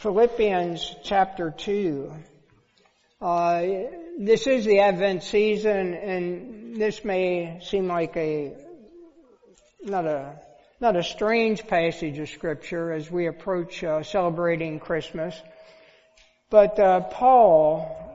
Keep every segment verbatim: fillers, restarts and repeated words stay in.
Philippians chapter two. Uh, this is the Advent season, and this may seem like a not a not a strange passage of Scripture as we approach uh, celebrating Christmas. But uh, Paul,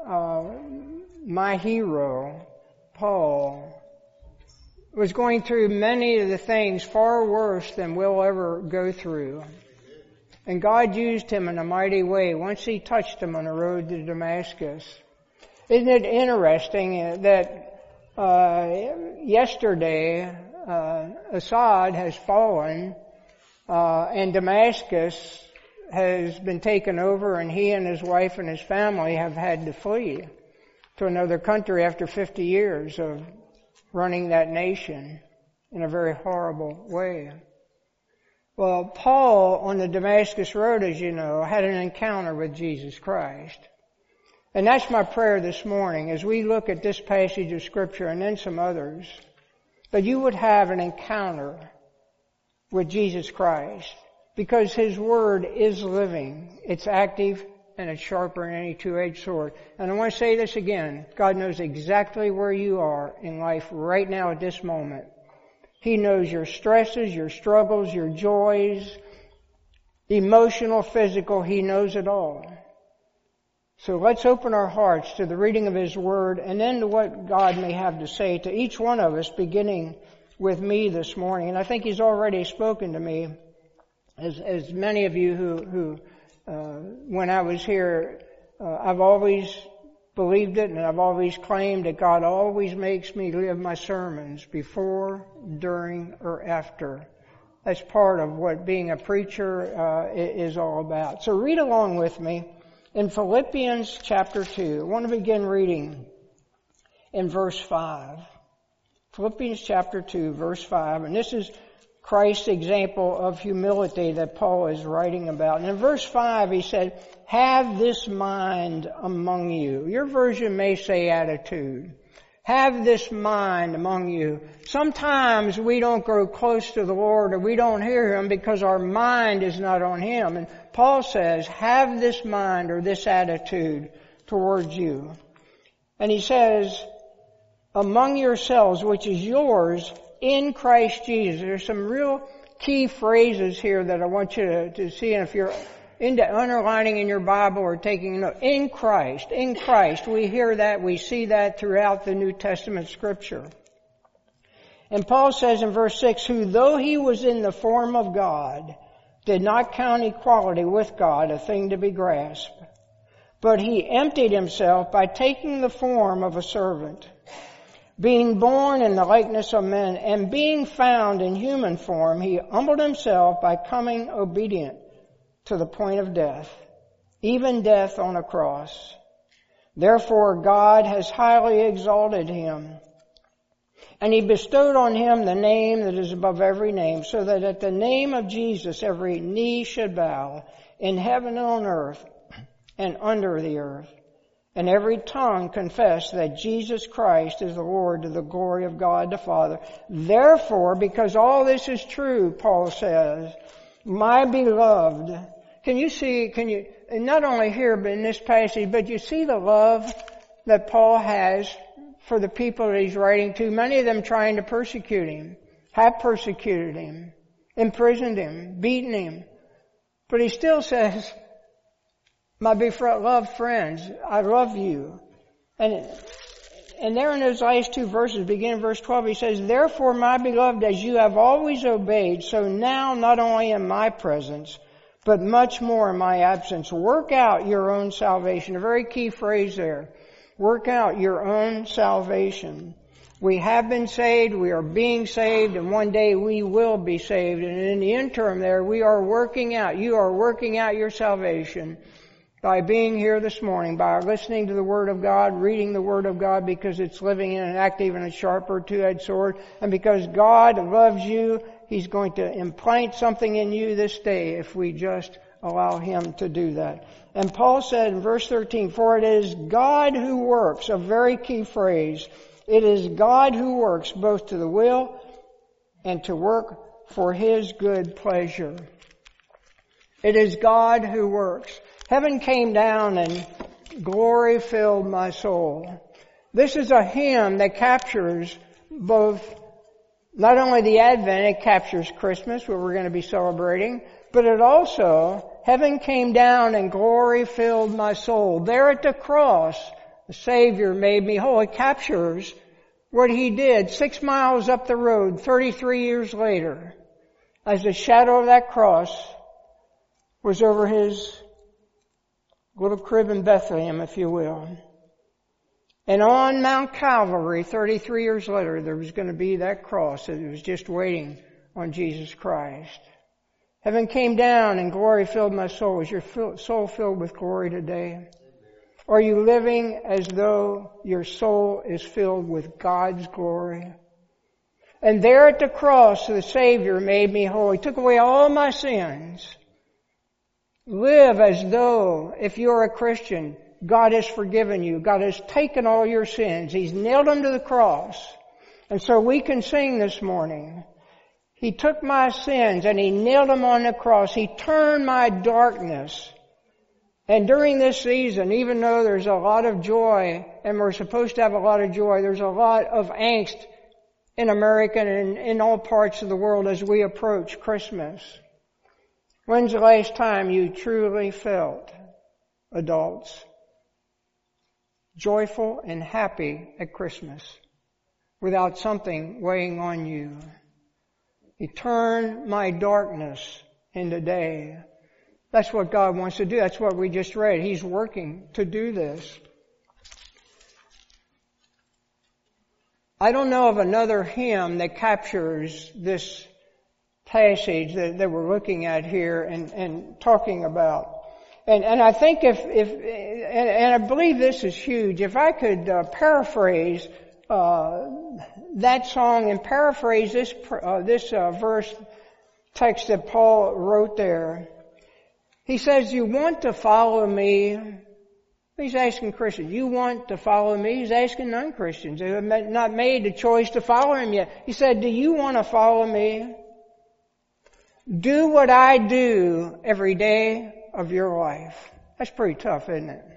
uh, my hero, Paul, was going through many of the things far worse than we'll ever go through. And God used him in a mighty way once he touched him on the road to Damascus. Isn't it interesting that uh, yesterday uh, Assad has fallen uh, and Damascus has been taken over, and he and his wife and his family have had to flee to another country after fifty years of running that nation in a very horrible way. Well, Paul on the Damascus Road, as you know, had an encounter with Jesus Christ. And that's my prayer this morning as we look at this passage of Scripture and then some others, that you would have an encounter with Jesus Christ, because His Word is living, it's active, and it's sharper than any two-edged sword. And I want to say this again. God knows exactly where you are in life right now at this moment. He knows your stresses, your struggles, your joys, emotional, physical. He knows it all. So let's open our hearts to the reading of His Word and then to what God may have to say to each one of us, beginning with me this morning. And I think He's already spoken to me, as, as many of you who, who uh, when I was here, uh, I've always believed it, and I've always claimed that God always makes me live my sermons before, during, or after. That's part of what being a preacher uh, is all about. So read along with me in Philippians chapter two. I want to begin reading in verse five. Philippians chapter two, verse five. And this is Christ's example of humility that Paul is writing about. And in verse five he said, have this mind among you. Your version may say attitude. Have this mind among you. Sometimes we don't grow close to the Lord, or we don't hear Him because our mind is not on Him. And Paul says, have this mind or this attitude towards you. And he says, among yourselves, which is yours in Christ Jesus. There's some real key phrases here that I want you to, to see. And if you're into underlining in your Bible or taking note, in Christ, in Christ, we hear that, we see that throughout the New Testament Scripture. And Paul says in verse six, who though He was in the form of God, did not count equality with God a thing to be grasped, but He emptied Himself by taking the form of a servant, being born in the likeness of men, and being found in human form, He humbled Himself by coming obedient to the point of death, even death on a cross. Therefore God has highly exalted Him, and He bestowed on Him the name that is above every name, so that at the name of Jesus every knee should bow, in heaven and on earth and under the earth, and every tongue confess that Jesus Christ is the Lord, to the glory of God the Father. Therefore, because all this is true, Paul says, my beloved, can you see, can you, and not only here but in this passage, but you see the love that Paul has for the people that he's writing to, many of them trying to persecute him, have persecuted him, imprisoned him, beaten him. But he still says, my beloved friends, I love you. And and there in those last two verses, beginning verse twelve, he says, therefore, my beloved, as you have always obeyed, so now not only in my presence, but much more in my absence, work out your own salvation. A very key phrase there. Work out your own salvation. We have been saved, we are being saved, and one day we will be saved. And in the interim there, we are working out, you are working out your salvation by being here this morning, by listening to the Word of God, reading the Word of God, because it's living and active and a sharper two-edged sword, and because God loves you, He's going to implant something in you this day if we just allow Him to do that. And Paul said in verse thirteen, for it is God who works, a very key phrase, it is God who works both to the will and to work for His good pleasure. It is God who works. Heaven came down and glory filled my soul. This is a hymn that captures both, not only the Advent, it captures Christmas, what we're going to be celebrating, but it also, heaven came down and glory filled my soul. There at the cross, the Savior made me whole. It captures what He did six miles up the road, thirty-three years later, as the shadow of that cross was over His little crib in Bethlehem, if you will. And on Mount Calvary, thirty-three years later, there was going to be that cross that was just waiting on Jesus Christ. Heaven came down and glory filled my soul. Is your soul filled with glory today? Are you living as though your soul is filled with God's glory? And there at the cross, the Savior made me whole. He took away all my sins. Live as though, if you're a Christian, God has forgiven you. God has taken all your sins. He's nailed them to the cross. And so we can sing this morning. He took my sins and He nailed them on the cross. He turned my darkness. And during this season, even though there's a lot of joy, and we're supposed to have a lot of joy, there's a lot of angst in America and in all parts of the world as we approach Christmas. When's the last time you truly felt, adults, joyful and happy at Christmas without something weighing on you? He turned my darkness into day. That's what God wants to do. That's what we just read. He's working to do this. I don't know of another hymn that captures this passage that, that we're looking at here and, and talking about. And, and I think if, if and, and I believe this is huge, if I could uh, paraphrase uh, that song and paraphrase this uh, this uh, verse text that Paul wrote there. He says, you want to follow me? He's asking Christians, you want to follow me? He's asking non-Christians who have not made the choice to follow Him yet. He said, do you want to follow me? Do what I do every day of your life. That's pretty tough, isn't it?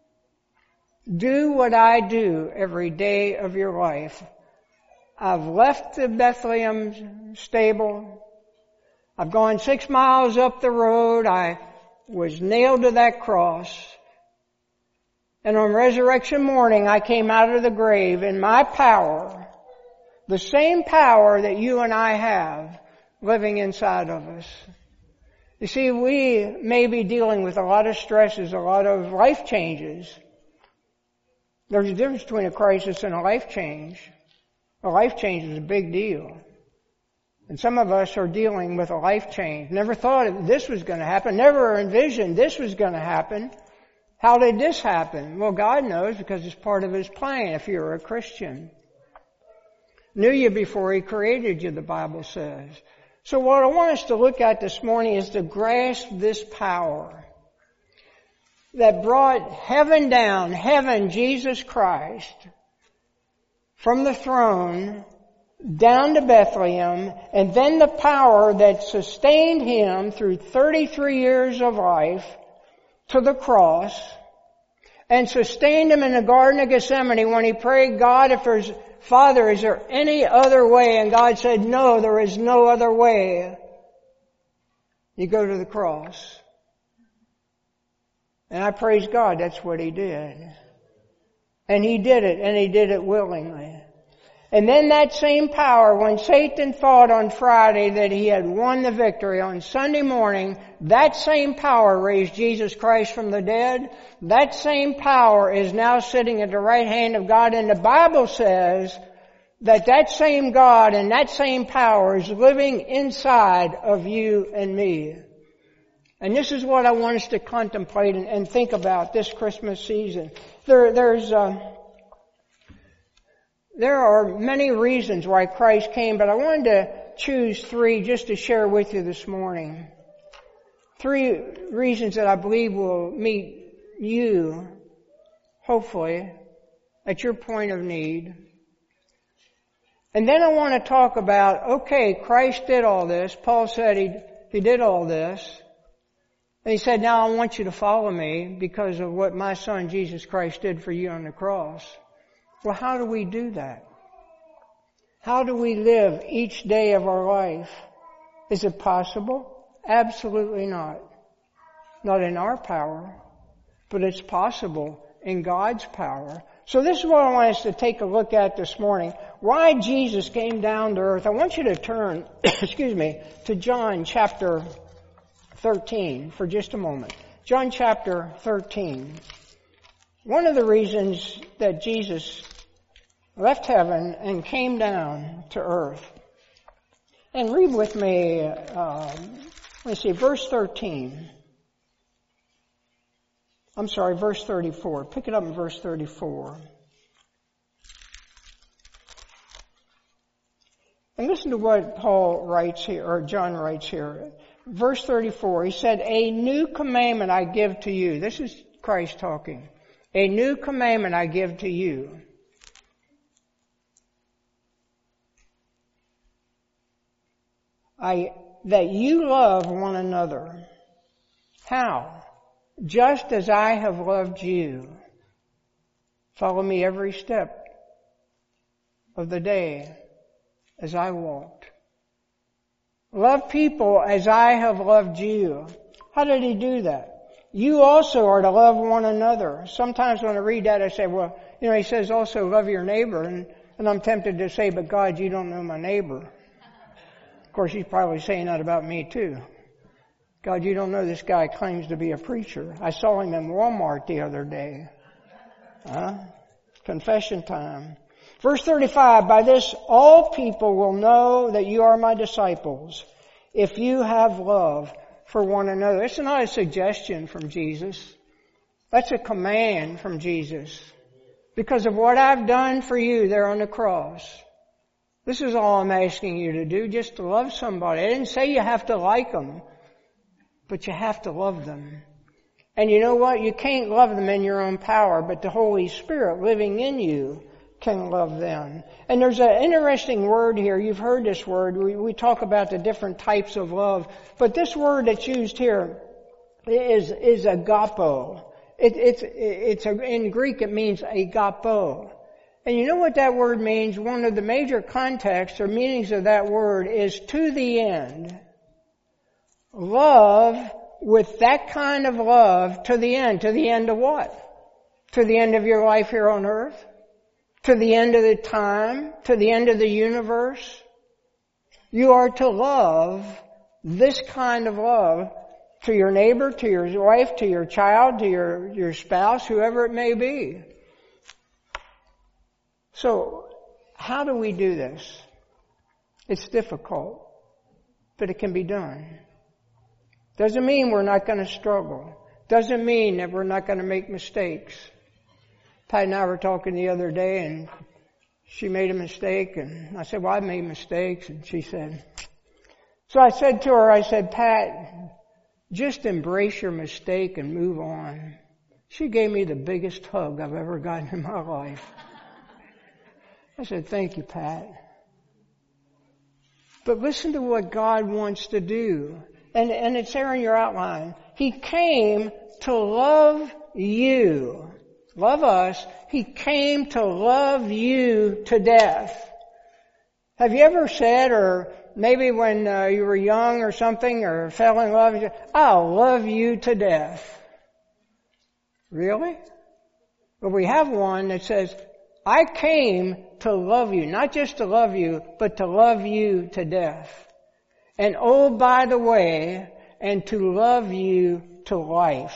Do what I do every day of your life. I've left the Bethlehem stable. I've gone six miles up the road. I was nailed to that cross. And on resurrection morning, I came out of the grave in my power, the same power that you and I have living inside of us. You see, we may be dealing with a lot of stresses, a lot of life changes. There's a difference between a crisis and a life change. A life change is a big deal. And some of us are dealing with a life change. Never thought this was going to happen. Never envisioned this was going to happen. How did this happen? Well, God knows because it's part of His plan if you're a Christian. Knew you before He created you, the Bible says. So what I want us to look at this morning is to grasp this power that brought heaven down, heaven, Jesus Christ, from the throne down to Bethlehem, and then the power that sustained Him through thirty-three years of life to the cross, and sustained Him in the Garden of Gethsemane when He prayed, God, if there's, Father, is there any other way? And God said, no, there is no other way. You go to the cross. And I praise God, that's what He did. And He did it, and He did it willingly. And then that same power, when Satan thought on Friday that he had won the victory, on Sunday morning, that same power raised Jesus Christ from the dead. That same power is now sitting at the right hand of God. And the Bible says that that same God and that same power is living inside of you and me. And this is what I want us to contemplate and, and think about this Christmas season. There, there's... Uh, There are many reasons why Christ came, but I wanted to choose three just to share with you this morning. Three reasons that I believe will meet you, hopefully, at your point of need. And then I want to talk about, okay, Christ did all this. Paul said he, he did all this. And he said, now I want you to follow me because of what my son Jesus Christ did for you on the cross. Well, how do we do that? How do we live each day of our life? Is it possible? Absolutely not. Not in our power, but it's possible in God's power. So this is what I want us to take a look at this morning. Why Jesus came down to earth. I want you to turn, excuse me, to John chapter thirteen for just a moment. John chapter thirteen. One of the reasons that Jesus left heaven and came down to earth. And read with me, uh, let's see, verse thirteen. I'm sorry, verse thirty-four. Pick it up in verse thirty-four. And listen to what Paul writes here, or John writes here. Verse thirty-four, he said, a new commandment I give to you. This is Christ talking. A new commandment I give to you. I, that you love one another. How? Just as I have loved you. Follow me every step of the day as I walked. Love people as I have loved you. How did he do that? You also are to love one another. Sometimes when I read that I say, well, you know, he says also love your neighbor. And, and I'm tempted to say, but God, you don't know my neighbor. Of course, he's probably saying that about me too. God, you don't know this guy claims to be a preacher. I saw him in Walmart the other day. Huh? Confession time. Verse thirty-five, by this all people will know that you are my disciples, if you have love for one another. It's not a suggestion from Jesus. That's a command from Jesus. Because of what I've done for you there on the cross. This is all I'm asking you to do, just to love somebody. I didn't say you have to like them, but you have to love them. And you know what? You can't love them in your own power, but the Holy Spirit living in you can love them. And there's an interesting word here. You've heard this word. We, we talk about the different types of love. But this word that's used here is, is agapo. It, it's, it's a, in Greek it means agapo. And you know what that word means? One of the major contexts or meanings of that word is to the end. Love with that kind of love to the end. To the end of what? To the end of your life here on earth? To the end of the time? To the end of the universe? You are to love this kind of love to your neighbor, to your wife, to your child, to your, your spouse, whoever it may be. So, how do we do this? It's difficult, but it can be done. Doesn't mean we're not going to struggle. Doesn't mean that we're not going to make mistakes. Pat and I were talking the other day, and she made a mistake, and I said, well, I made mistakes, and she said, so I said to her, I said, Pat, just embrace your mistake and move on. She gave me the biggest hug I've ever gotten in my life. I said, thank you, Pat. But listen to what God wants to do. And, and it's there in your outline. He came to love you. Love us. He came to love you to death. Have you ever said, or maybe when uh, you were young or something, or fell in love, you said, I'll love you to death. Really? But we have one that says, I came to love you, not just to love you, but to love you to death. And oh, by the way, and to love you to life.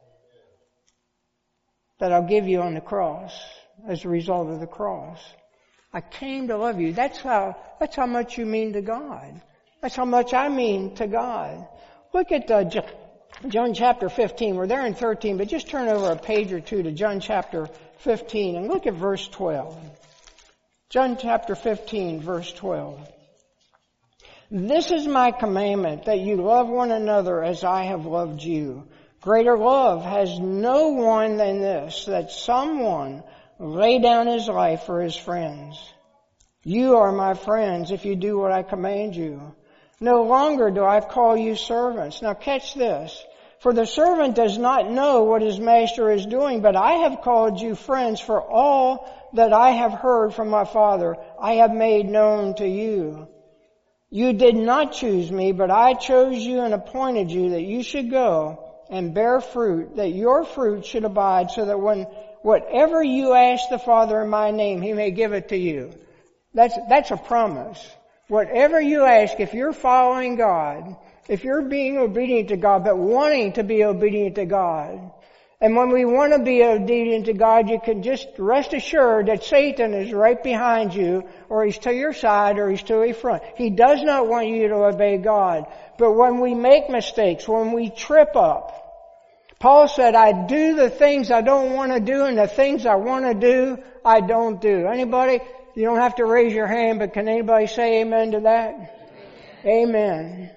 That I'll give you on the cross as a result of the cross. I came to love you. That's how, that's how much you mean to God. That's how much I mean to God. Look at uh, John chapter fifteen. We're there in thirteen, but just turn over a page or two to John chapter fifteen and look at verse twelve. John chapter fifteen, verse twelve. This is my commandment, that you love one another as I have loved you. Greater love has no one than this, that someone lay down his life for his friends. You are my friends if you do what I command you. No longer do I call you servants. Now catch this. For the servant does not know what his master is doing, but I have called you friends, for all that I have heard from my Father I have made known to you. You did not choose me, but I chose you and appointed you that you should go and bear fruit, that your fruit should abide, so that when whatever you ask the Father in my name, He may give it to you. That's, that's a promise. Whatever you ask, if you're following God, if you're being obedient to God, but wanting to be obedient to God, and when we want to be obedient to God, you can just rest assured that Satan is right behind you, or he's to your side, or he's to your front. He does not want you to obey God. But when we make mistakes, when we trip up, Paul said, I do the things I don't want to do, and the things I want to do, I don't do. Anybody? You don't have to raise your hand, but can anybody say amen to that? Amen. Amen.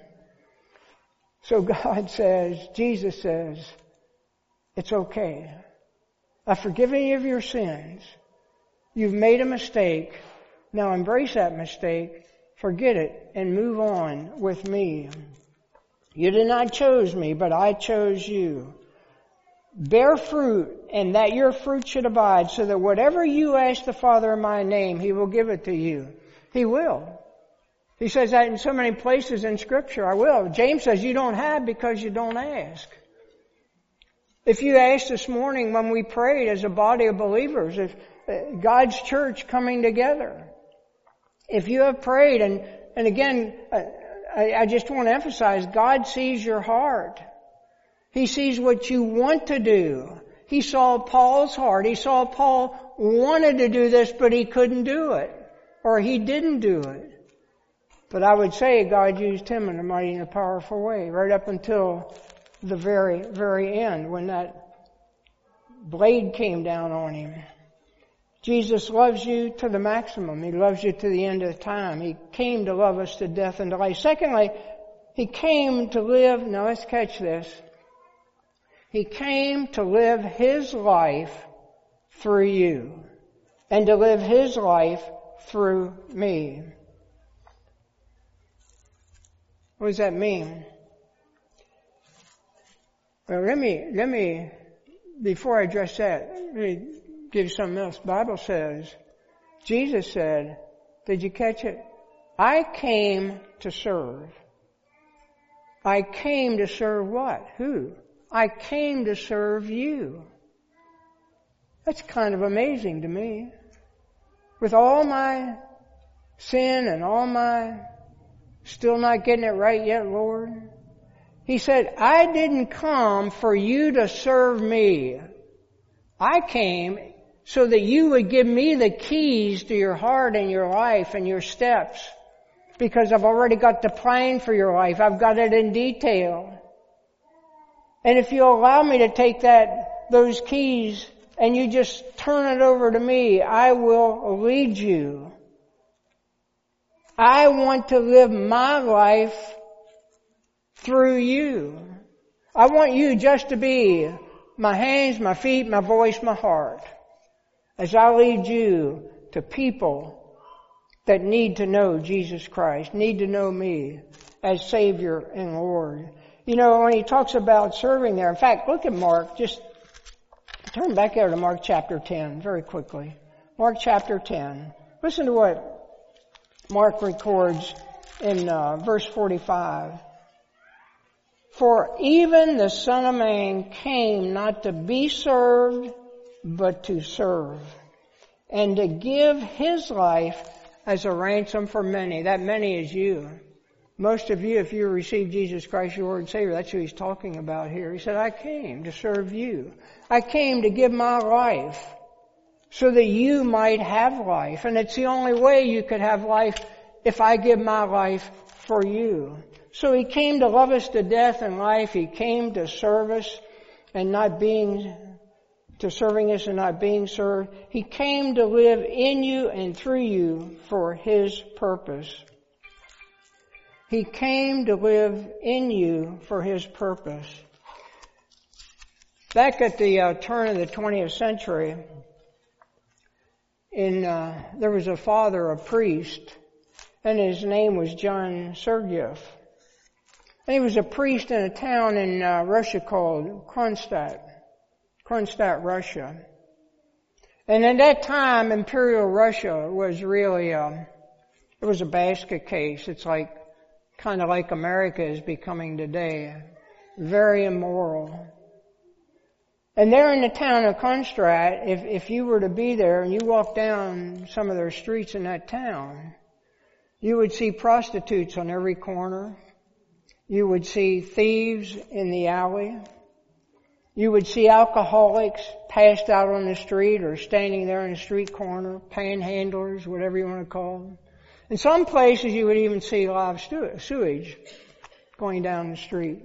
So God says, Jesus says, it's okay. I've forgiven you of your sins. You've made a mistake. Now embrace that mistake, forget it, and move on with me. You did not choose me, but I chose you. Bear fruit, and that your fruit should abide, so that whatever you ask the Father in my name, He will give it to you. He will. He says that in so many places in Scripture. I will. James says you don't have because you don't ask. If you asked this morning when we prayed as a body of believers, if uh, God's church coming together, if you have prayed, and, and again, uh, I, I just want to emphasize, God sees your heart. He sees what you want to do. He saw Paul's heart. He saw Paul wanted to do this, but he couldn't do it. Or he didn't do it. But I would say God used him in a mighty and a powerful way, right up until the very, very end, when that blade came down on him. Jesus loves you to the maximum. He loves you to the end of time. He came to love us to death and to life. Secondly, He came to live, now let's catch this. He came to live His life through you, and to live His life through me. What does that mean? Well, let me, let me, before I address that, let me give you something else. The Bible says, Jesus said, did you catch it? I came to serve. I came to serve what? Who? I came to serve you. That's kind of amazing to me. With all my sin and all my still not getting it right yet, Lord. He said, I didn't come for you to serve me. I came so that you would give me the keys to your heart and your life and your steps. Because I've already got the plan for your life. I've got it in detail. And if you allow me to take that, those keys, and you just turn it over to me, I will lead you. I want to live my life through you. I want you just to be my hands, my feet, my voice, my heart, as I lead you to people that need to know Jesus Christ, need to know me as Savior and Lord. You know, when he talks about serving there, in fact, look at Mark, just turn back over to Mark chapter ten very quickly. Mark chapter ten. Listen to what Mark records in uh, verse forty-five. For even the Son of Man came not to be served, but to serve, and to give His life as a ransom for many. That many is you. Most of you, if you receive Jesus Christ, your Lord and Savior, that's who He's talking about here. He said, I came to serve you. I came to give my life so that you might have life. And it's the only way you could have life if I give my life for you. So He came to love us to death and life. He came to serve us and not being, to serving us and not being served. He came to live in you and through you for His purpose. He came to live in you for His purpose. Back at the uh, turn of the twentieth century, in uh, there was a father, a priest, and his name was John Sergiev. And he was a priest in a town in uh, Russia called Kronstadt. Kronstadt, Russia. And at that time, Imperial Russia was really, um, it was a basket case. It's like, kind of like America is becoming today. Very immoral. And there in the town of Kronstadt, if, if you were to be there and you walk down some of their streets in that town, you would see prostitutes on every corner. You would see thieves in the alley. You would see alcoholics passed out on the street or standing there in the street corner, panhandlers, whatever you want to call them. In some places you would even see live sewage going down the street.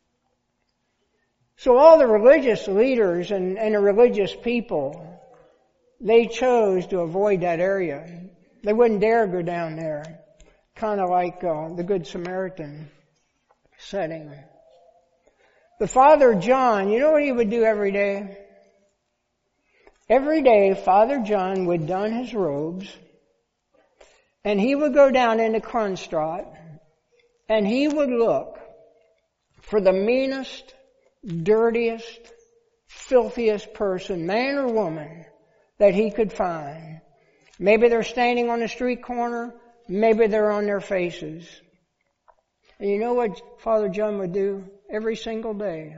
So all the religious leaders and, and the religious people, they chose to avoid that area. They wouldn't dare go down there. Kind of like uh, the Good Samaritan setting. But Father John, you know what he would do every day? Every day Father John would don his robes and he would go down into Kronstadt and he would look for the meanest, dirtiest, filthiest person, man or woman, that he could find. Maybe they're standing on the street corner, maybe they're on their faces. And you know what Father John would do every single day?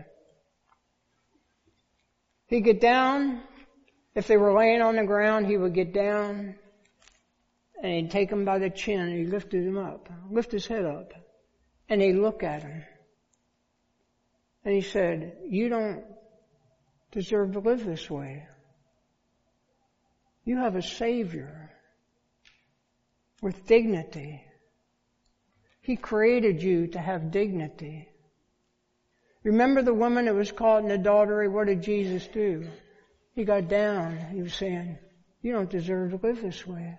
He'd get down. If they were laying on the ground, he would get down and he'd take them by the chin and he lifted them up, lift his head up, and he'd look at them. And he said, you don't deserve to live this way. You have a Savior with dignity. He created you to have dignity. Remember the woman that was caught in adultery? What did Jesus do? He got down. He was saying, you don't deserve to live this way.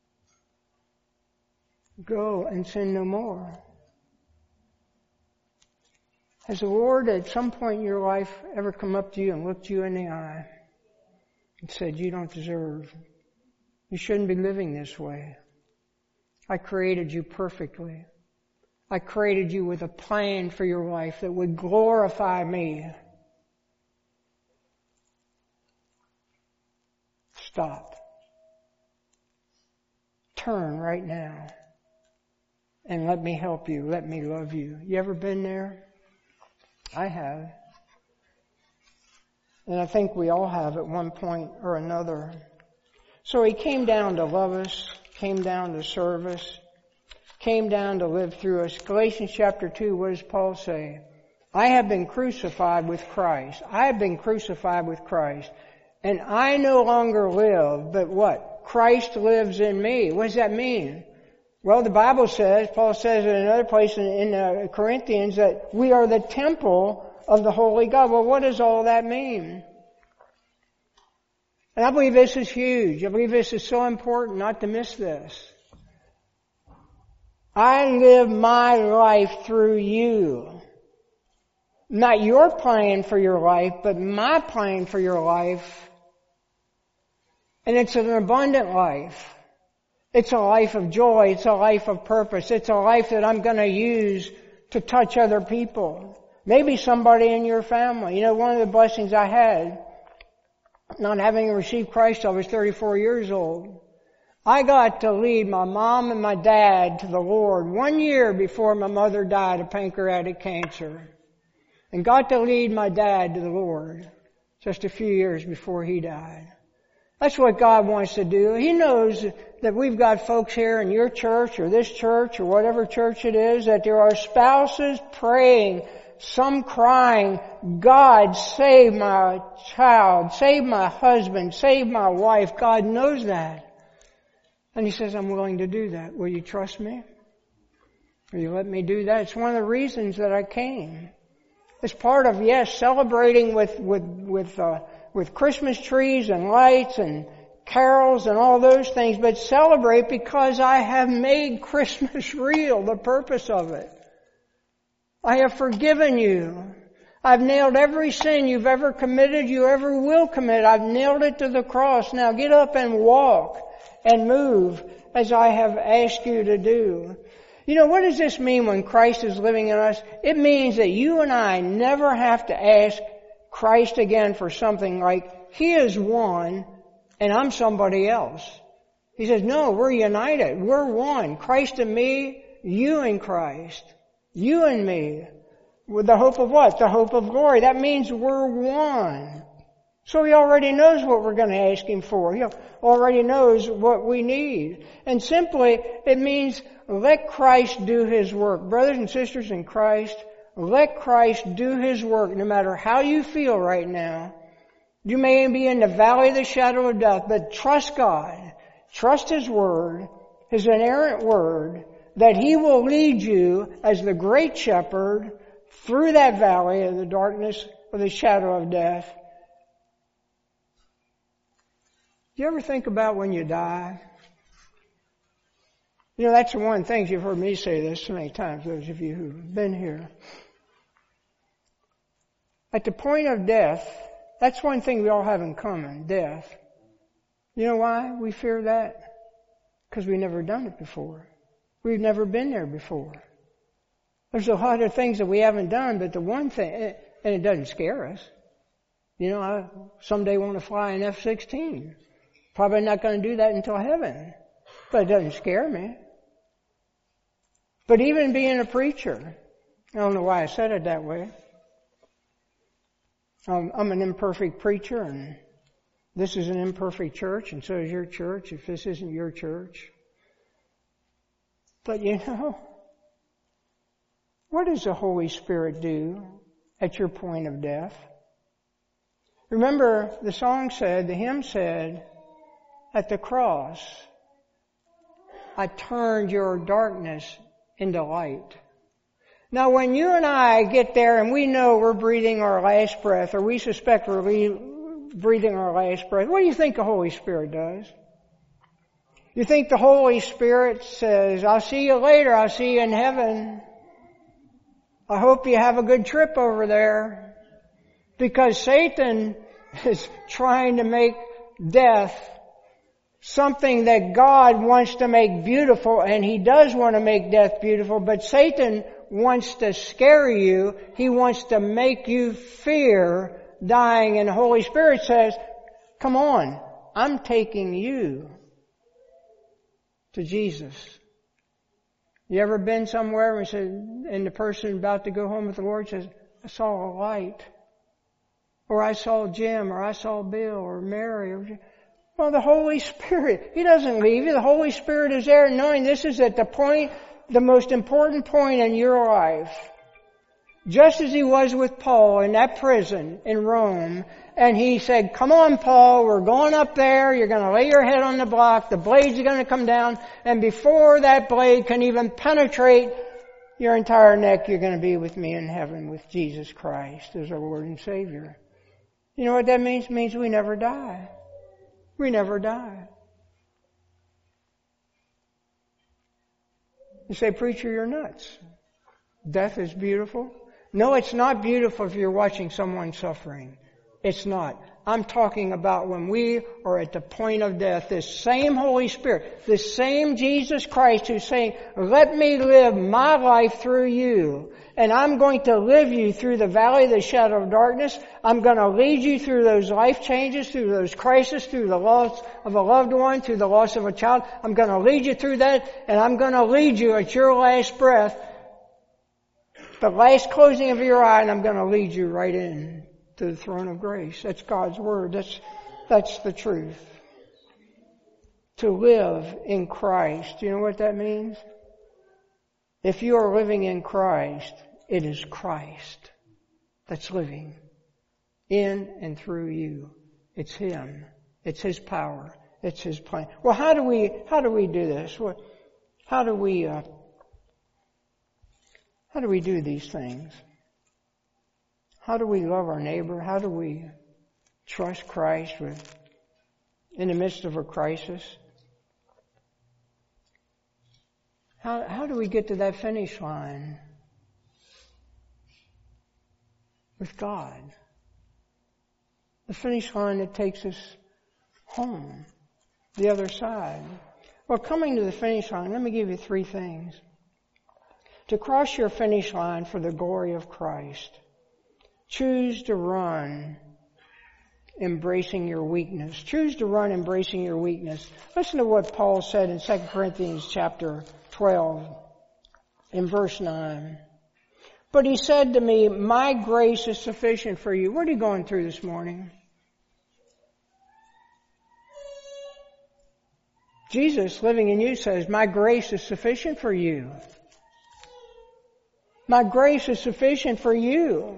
Go and sin no more. Has the Lord at some point in your life ever come up to you and looked you in the eye and said, you don't deserve, you shouldn't be living this way. I created you perfectly. I created you with a plan for your life that would glorify me. Stop. Turn right now and let me help you. Let me love you. You ever been there? I have. And I think we all have at one point or another. So he came down to love us, came down to serve us, came down to live through us. Galatians chapter two, what does Paul say? I have been crucified with Christ. I have been crucified with Christ. And I no longer live, but what? Christ lives in me. What does that mean? Well, the Bible says, Paul says in another place in, in uh, Corinthians, that we are the temple of the Holy God. Well, what does all that mean? And I believe this is huge. I believe this is so important not to miss this. I live my life through you. Not your plan for your life, but my plan for your life. And it's an abundant life. It's a life of joy. It's a life of purpose. It's a life that I'm going to use to touch other people. Maybe somebody in your family. You know, one of the blessings I had, not having received Christ till I was thirty-four years old, I got to lead my mom and my dad to the Lord one year before my mother died of pancreatic cancer. And got to lead my dad to the Lord just a few years before he died. That's what God wants to do. He knows that we've got folks here in your church or this church or whatever church it is, that there are spouses praying, some crying, God, save my child, save my husband, save my wife. God knows that. And He says, I'm willing to do that. Will you trust me? Will you let me do that? It's one of the reasons that I came. It's part of, yes, celebrating with, with, with, uh, with Christmas trees and lights and carols and all those things, but celebrate because I have made Christmas real, the purpose of it. I have forgiven you. I've nailed every sin you've ever committed, you ever will commit. I've nailed it to the cross. Now get up and walk and move as I have asked you to do. You know, what does this mean when Christ is living in us? It means that you and I never have to ask Christ again for something like, He is one and I'm somebody else. He says, no, we're united. We're one. Christ and me, you and Christ. You and me. With the hope of what? The hope of glory. That means we're one. So He already knows what we're going to ask Him for. He already knows what we need. And simply, it means let Christ do His work. Brothers and sisters in Christ, let Christ do His work no matter how you feel right now. You may be in the valley of the shadow of death, but trust God. Trust His Word, His inerrant Word, that He will lead you as the great shepherd through that valley of the darkness of the shadow of death. Do you ever think about when you die? You know, that's the one thing, you've heard me say this so many times, those of you who've been here. At the point of death, that's one thing we all have in common, death. You know why we fear that? Because we've never done it before. We've never been there before. There's a lot of things that we haven't done, but the one thing, and it doesn't scare us. You know, I someday want to fly an F sixteen. Probably not going to do that until heaven. But it doesn't scare me. But even being a preacher, I don't know why I said it that way. Um, I'm an imperfect preacher, and this is an imperfect church, and so is your church, if this isn't your church. But you know, what does the Holy Spirit do at your point of death? Remember, the song said, the hymn said, at the cross, I turned your darkness into light. Now when you and I get there and we know we're breathing our last breath, or we suspect we're le- breathing our last breath, what do you think the Holy Spirit does? You think the Holy Spirit says, I'll see you later, I'll see you in heaven. I hope you have a good trip over there. Because Satan is trying to make death something that God wants to make beautiful, and He does want to make death beautiful, but Satan wants to scare you. He wants to make you fear dying, and the Holy Spirit says, come on, I'm taking you to Jesus. You ever been somewhere and, said, and the person about to go home with the Lord says, I saw a light, or I saw Jim, or I saw Bill, or Mary, or well, the Holy Spirit, He doesn't leave you. The Holy Spirit is there knowing this is at the point, the most important point in your life. Just as He was with Paul in that prison in Rome. And He said, come on, Paul, we're going up there. You're going to lay your head on the block. The blades are going to come down. And before that blade can even penetrate your entire neck, you're going to be with me in heaven with Jesus Christ as our Lord and Savior. You know what that means? It means we never die. We never die. You say, preacher, you're nuts. Death is beautiful. No, it's not beautiful if you're watching someone suffering. It's not. I'm talking about when we are at the point of death, this same Holy Spirit, this same Jesus Christ who's saying, let me live my life through you. And I'm going to live you through the valley of the shadow of darkness. I'm going to lead you through those life changes, through those crises, through the loss of a loved one, through the loss of a child. I'm going to lead you through that, and I'm going to lead you at your last breath, the last closing of your eye, and I'm going to lead you right in to the throne of grace. That's God's Word. That's, that's the truth. To live in Christ. Do you know what that means? If you are living in Christ, it is Christ that's living in and through you. It's Him. It's His power. It's His plan. Well, how do we, how do we do this? What, how do we, uh, how do we do these things? How do we love our neighbor? How do we trust Christ with, in the midst of a crisis? How, how do we get to that finish line? With God. The finish line that takes us home. The other side. Well, coming to the finish line, let me give you three things. to cross your finish line for the glory of Christ, choose to run embracing your weakness. Choose to run embracing your weakness. Listen to what Paul said in Second Corinthians chapter twelve in verse nine. But he said to me, my grace is sufficient for you. What are you going through this morning? Jesus living in you says, my grace is sufficient for you. My grace is sufficient for you.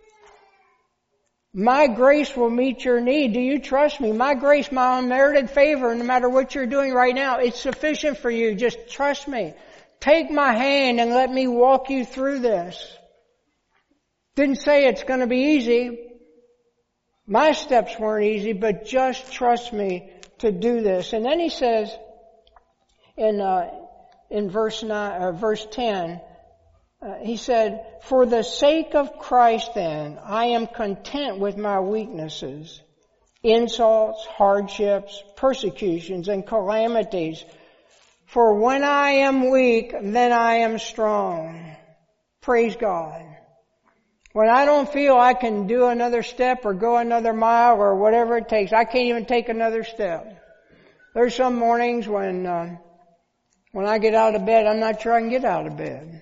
My grace will meet your need. Do you trust me? My grace, my unmerited favor, no matter what you're doing right now, it's sufficient for you. Just trust me. Take my hand and let me walk you through this. Didn't say it's going to be easy. My steps weren't easy, but just trust me to do this. And then he says in uh, in verse nine, uh, verse ten, uh, he said, "For the sake of Christ, then, I am content with my weaknesses, insults, hardships, persecutions, and calamities. For when I am weak, then I am strong." Praise God. When I don't feel I can do another step or go another mile or whatever it takes, I can't even take another step. There's some mornings when uh, when I get out of bed, I'm not sure I can get out of bed.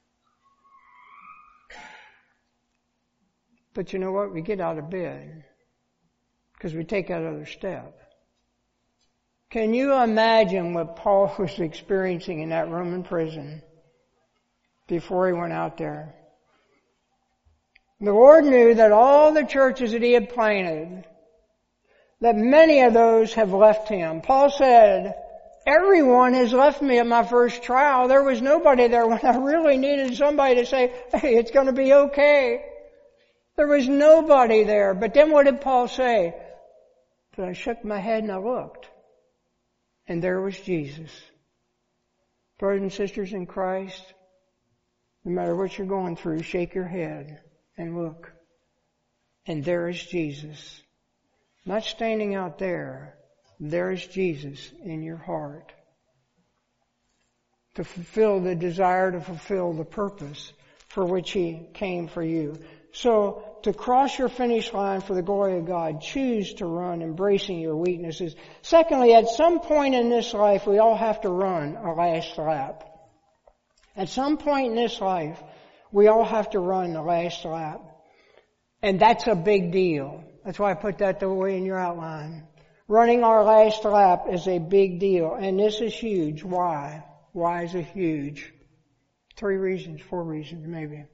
But you know what? We get out of bed because we take that other step. Can you imagine what Paul was experiencing in that Roman prison before he went out there? The Lord knew that all the churches that he had planted, that many of those have left him. Paul said, everyone has left me at my first trial. There was nobody there when I really needed somebody to say, hey, it's going to be okay. There was nobody there. But then what did Paul say? But I shook my head and I looked. And there was Jesus. Brothers and sisters in Christ, no matter what you're going through, shake your head and look. And there is Jesus. Not standing out there. There is Jesus in your heart. To fulfill the desire, to fulfill the purpose for which he came for you. So, to cross your finish line for the glory of God, choose to run embracing your weaknesses. Secondly, at some point in this life, we all have to run a last lap. At some point in this life, we all have to run the last lap. And that's a big deal. That's why I put that the way in your outline. Running our last lap is a big deal. And this is huge. Why? Why is it huge? Three reasons, four reasons maybe.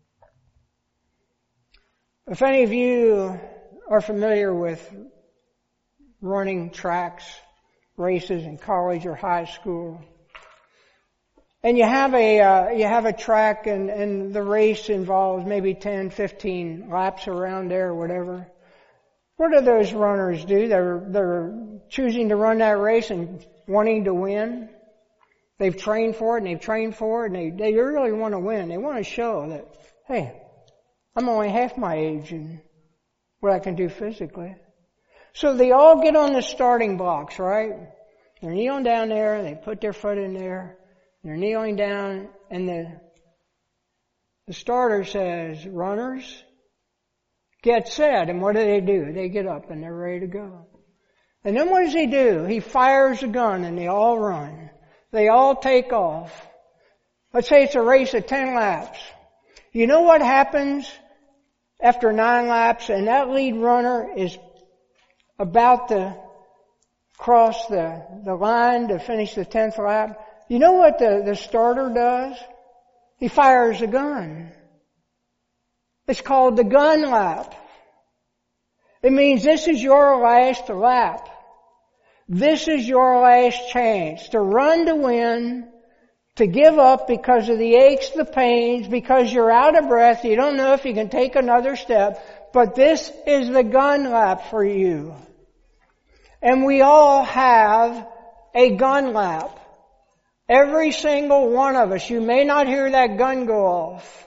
If any of you are familiar with running tracks, races in college or high school, and you have a uh, you have a track and, and the race involves maybe ten, fifteen laps around there or whatever, what do those runners do? They're they're choosing to run that race and wanting to win. They've trained for it and they've trained for it and they, they really want to win. They want to show that, hey, I'm only half my age and what I can do physically. So they all get on the starting blocks, right? They're kneeling down there, they put their foot in there, they're kneeling down, and the, the starter says, runners, get set. And what do they do? They get up and they're ready to go. And then what does he do? He fires a gun and they all run. They all take off. Let's say it's a race of ten laps. You know what happens after nine laps and that lead runner is about to cross the, the line to finish the tenth lap? You know what the, the starter does? He fires a gun. It's called the gun lap. It means this is your last lap. This is your last chance to run to win, to give up because of the aches, the pains, because you're out of breath, you don't know if you can take another step, but this is the gun lap for you. And we all have a gun lap. Every single one of us. You may not hear that gun go off.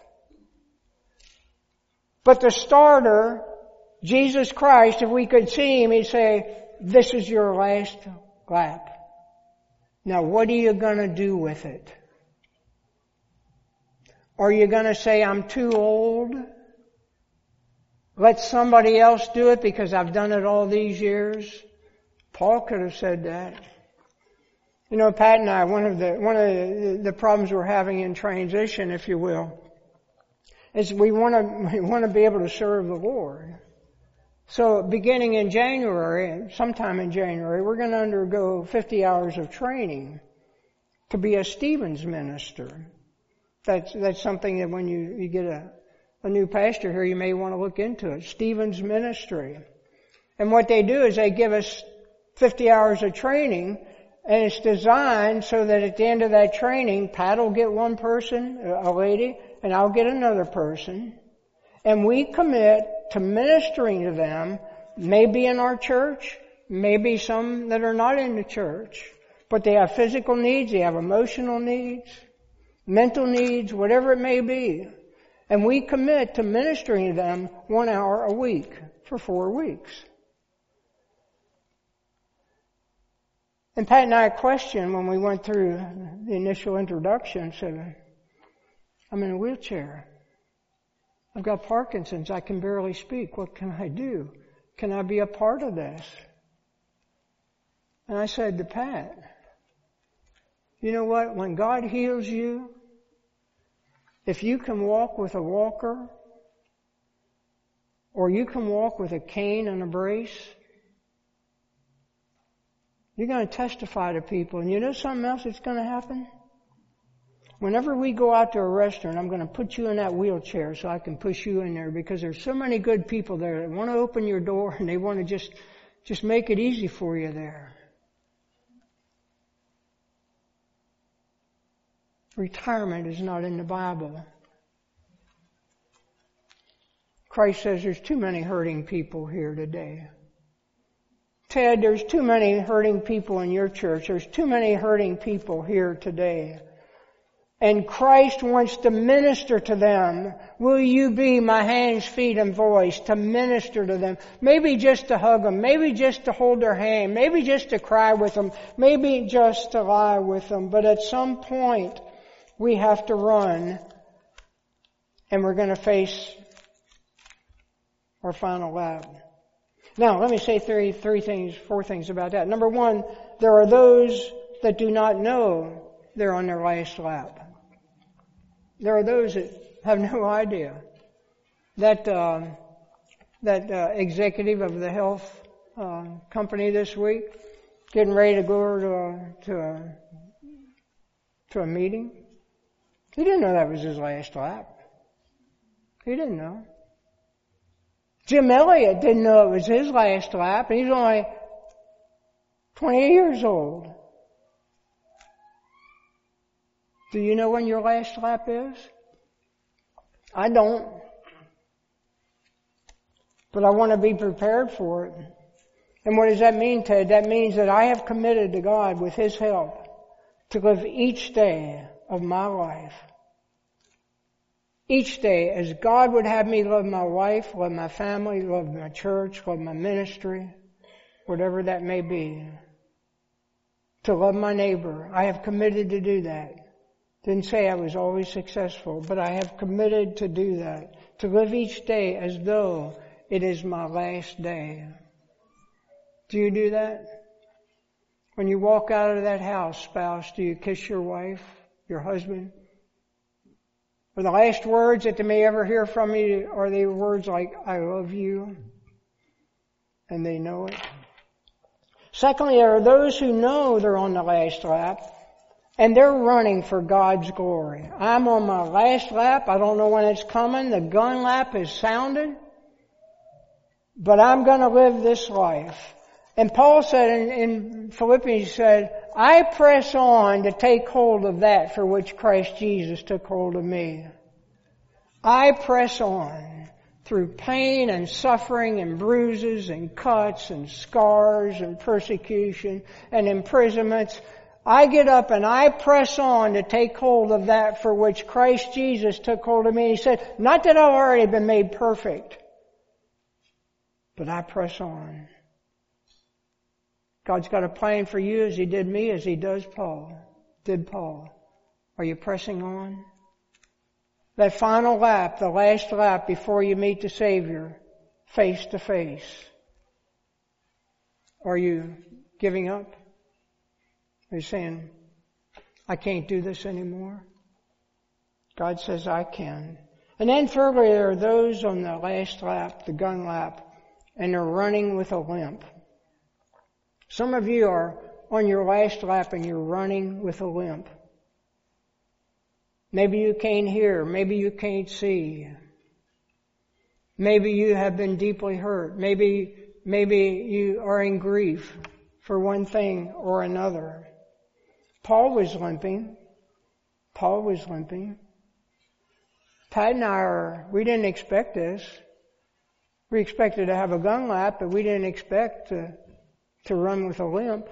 But the starter, Jesus Christ, if we could see him, he'd say, this is your last lap. Now what are you going to do with it? Are you going to say, I'm too old? Let somebody else do it because I've done it all these years? Paul could have said that. You know, Pat and I, one of the, one of the, the problems we're having in transition, if you will, is we want to, we want to be able to serve the Lord. So beginning in January, sometime in January, we're going to undergo fifty hours of training to be a Stevens minister. That's, that's something that when you, you get a, a new pastor here, you may want to look into it. Stevens ministry. And what they do is they give us fifty hours of training, and it's designed so that at the end of that training, Pat will get one person, a lady, and I'll get another person. And we commit to ministering to them, maybe in our church, maybe some that are not in the church. But they have physical needs, they have emotional needs, mental needs, whatever it may be. And we commit to ministering to them one hour a week for four weeks. And Pat and I questioned when we went through the initial introduction, said, I'm in a wheelchair. I've got Parkinson's. I can barely speak. What can I do? Can I be a part of this? And I said to Pat, you know what? When God heals you, if you can walk with a walker, or you can walk with a cane and a brace, you're going to testify to people. And you know something else that's going to happen? Whenever we go out to a restaurant, I'm going to put you in that wheelchair so I can push you in there, because there's so many good people there that want to open your door and they want to just, just make it easy for you there. Retirement is not in the Bible. Christ says there's too many hurting people here today. Ted, there's too many hurting people in your church. There's too many hurting people here today. And Christ wants to minister to them. Will you be my hands, feet, and voice to minister to them? Maybe just to hug them. Maybe just to hold their hand. Maybe just to cry with them. Maybe just to lie with them. But at some point, we have to run. And we're going to face our final lap. Now, let me say three, three things, four things about that. Number one, there are those that do not know they're on their last lap. There are those that have no idea. That uh, that uh, executive of the health uh, company this week, getting ready to go to a, to a to a meeting, he didn't know that was his last lap. He didn't know. Jim Elliott didn't know it was his last lap, and he's only twenty years old. Do you know when your last lap is? I don't. But I want to be prepared for it. And what does that mean, Ted? That means that I have committed to God with His help to live each day of my life. Each day as God would have me love my wife, love my family, love my church, love my ministry, whatever that may be. To love my neighbor. I have committed to do that. Didn't say I was always successful, but I have committed to do that. To live each day as though it is my last day. Do you do that? When you walk out of that house, spouse, do you kiss your wife, your husband? Or the last words that they may ever hear from you, are they words like, I love you? And they know it. Secondly, there are those who know they're on the last lap, and they're running for God's glory. I'm on my last lap. I don't know when it's coming. The gun lap is sounded. But I'm going to live this life. And Paul said in, in Philippians, he said, I press on to take hold of that for which Christ Jesus took hold of me. I press on through pain and suffering and bruises and cuts and scars and persecution and imprisonments. I get up and I press on to take hold of that for which Christ Jesus took hold of me. He said, not that I've already been made perfect, but I press on. God's got a plan for you as He did me, as He does Paul, did Paul. Are you pressing on? That final lap, the last lap before you meet the Savior, face to face. Are you giving up? Are you saying, I can't do this anymore? God says, I can. And then thirdly, there are those on the last lap, the gun lap, and they're running with a limp. Some of you are on your last lap and you're running with a limp. Maybe you can't hear. Maybe you can't see. Maybe you have been deeply hurt. Maybe, maybe you are in grief for one thing or another. Paul was limping. Paul was limping. Pat and I are, we didn't expect this. We expected to have a gun lap, but we didn't expect to, to run with a limp.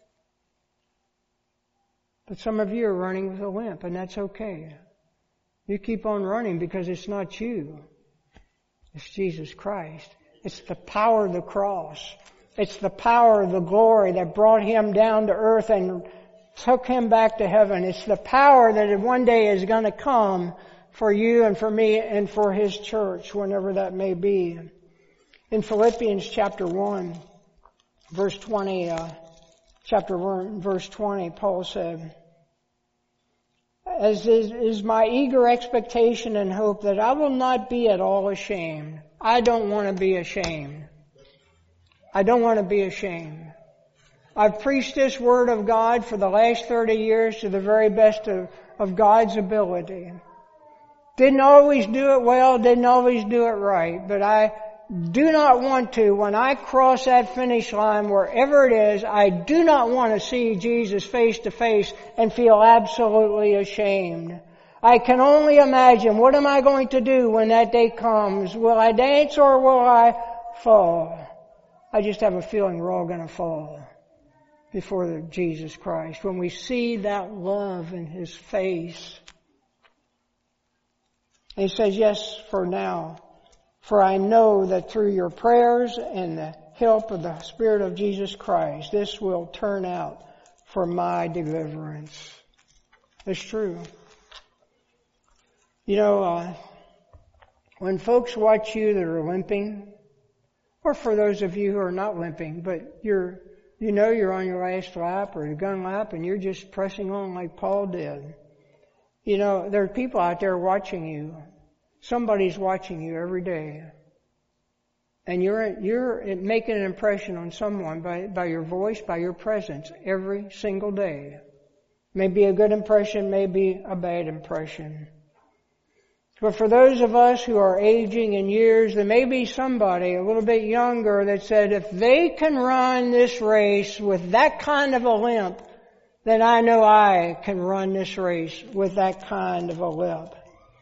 But some of you are running with a limp, and that's okay. You keep on running because it's not you. It's Jesus Christ. It's the power of the cross. It's the power of the glory that brought Him down to earth and took Him back to heaven. It's the power that one day is going to come for you and for me and for His church, whenever that may be. In Philippians chapter one, verse twenty, uh, chapter one, verse twenty, Paul said, As is, is my eager expectation and hope that I will not be at all ashamed. I don't want to be ashamed. I don't want to be ashamed. I've preached this Word of God for the last thirty years to the very best of, of God's ability. Didn't always do it well, didn't always do it right, but I do not want to, when I cross that finish line, wherever it is, I do not want to see Jesus face to face and feel absolutely ashamed. I can only imagine, what am I going to do when that day comes? Will I dance or will I fall? I just have a feeling we're all going to fall before Jesus Christ when we see that love in His face. And He says, yes, for now. For I know that through your prayers and the help of the Spirit of Jesus Christ, this will turn out for my deliverance. It's true. You know, uh, when folks watch you that are limping, or for those of you who are not limping, but you're, you know you're on your last lap or your gun lap and you're just pressing on like Paul did. You know, there are people out there watching you. Somebody's watching you every day. And you're, you're making an impression on someone by, by your voice, by your presence every single day. Maybe a good impression, maybe a bad impression. But for those of us who are aging in years, there may be somebody a little bit younger that said, if they can run this race with that kind of a limp, then I know I can run this race with that kind of a limp.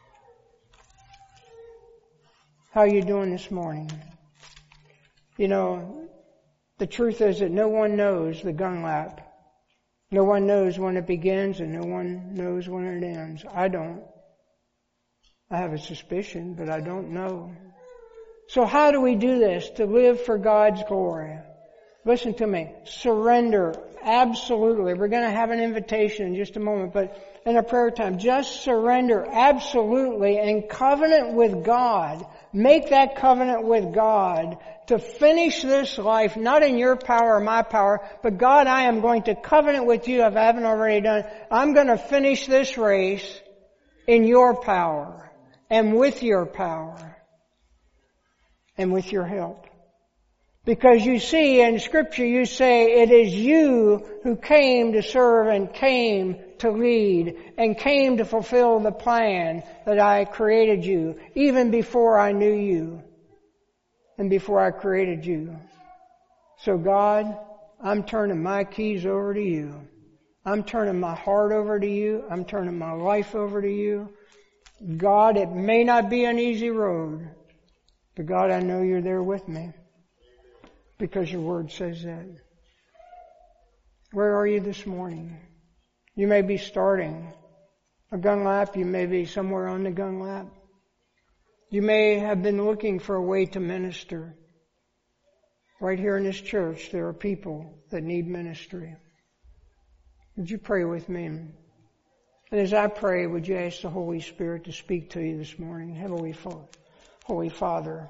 How are you doing this morning? You know, the truth is that no one knows the gun lap. No one knows when it begins and no one knows when it ends. I don't. I have a suspicion, but I don't know. So how do we do this to live for God's glory? Listen to me. Surrender. Absolutely. We're going to have an invitation in just a moment, but in a prayer time, just surrender absolutely in covenant with God. Make that covenant with God to finish this life, not in your power or my power, but God, I am going to covenant with you if I haven't already done. I'm going to finish this race in your power and with your power and with your help. Because you see in Scripture you say it is you who came to serve and came to lead and came to fulfill the plan that I created you even before I knew you and before I created you. So God, I'm turning my keys over to you. I'm turning my heart over to you. I'm turning my life over to you. God, it may not be an easy road, but God, I know you're there with me. Because your word says that. Where are you this morning? You may be starting a gun lap. You may be somewhere on the gun lap. You may have been looking for a way to minister. Right here in this church, there are people that need ministry. Would you pray with me? And as I pray, would you ask the Holy Spirit to speak to you this morning? Heavenly Father, Holy Father,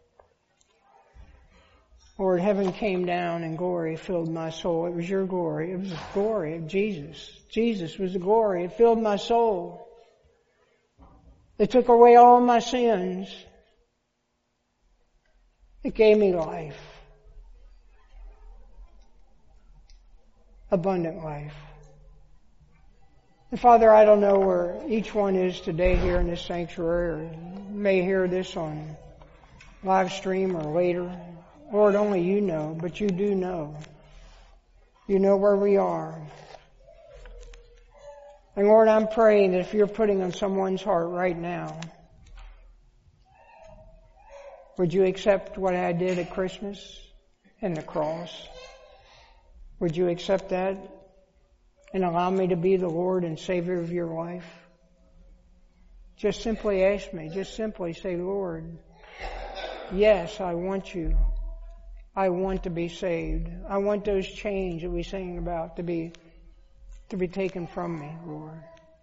Lord, heaven came down and glory filled my soul. It was your glory. It was the glory of Jesus. Jesus was the glory. It filled my soul. It took away all my sins. It gave me life. Abundant life. And Father, I don't know where each one is today here in this sanctuary, or may hear this on live stream or later. Lord, only you know, but you do know. You know where we are. And Lord, I'm praying that if you're putting on someone's heart right now, would you accept what I did at Christmas and the cross? Would you accept that and allow me to be the Lord and Savior of your life? Just simply ask me. Just simply say, Lord, yes, I want you. I want to be saved. I want those chains that we sing about to be to be taken from me, Lord.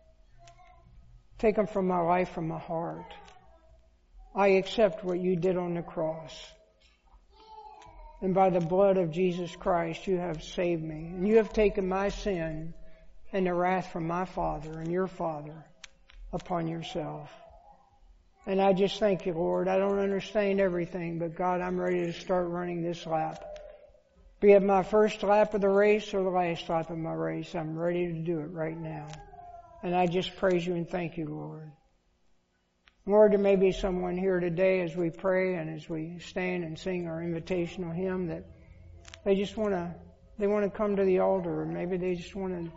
Taken from my life, from my heart. I accept what you did on the cross. And by the blood of Jesus Christ, you have saved me. And you have taken my sin and the wrath from my Father and your Father upon yourself. And I just thank you, Lord. I don't understand everything, but God, I'm ready to start running this lap. Be it my first lap of the race or the last lap of my race, I'm ready to do it right now. And I just praise you and thank you, Lord. Lord, there may be someone here today as we pray and as we stand and sing our invitational hymn that they just want to, they want to come to the altar, or maybe they just want to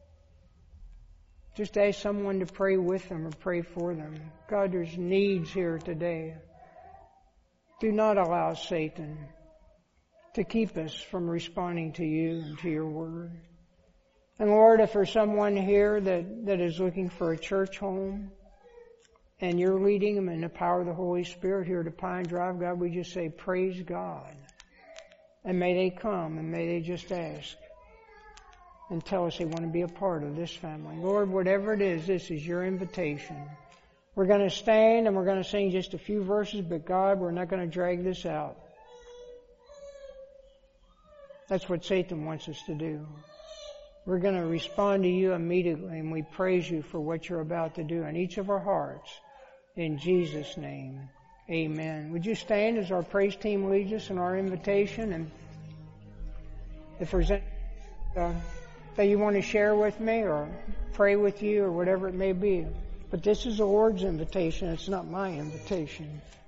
just ask someone to pray with them or pray for them. God, there's needs here today. Do not allow Satan to keep us from responding to you and to your word. And Lord, if there's someone here that, that is looking for a church home and you're leading them in the power of the Holy Spirit here to Pine Drive, God, we just say, praise God. And may they come and may they just ask and tell us they want to be a part of this family. Lord, whatever it is, this is your invitation. We're going to stand and we're going to sing just a few verses, but God, we're not going to drag this out. That's what Satan wants us to do. We're going to respond to you immediately, and we praise you for what you're about to do in each of our hearts. In Jesus' name, amen. Would you stand as our praise team leads us in our invitation? And if there's anything uh, that you want to share with me or pray with you or whatever it may be. But this is the Lord's invitation. It's not my invitation.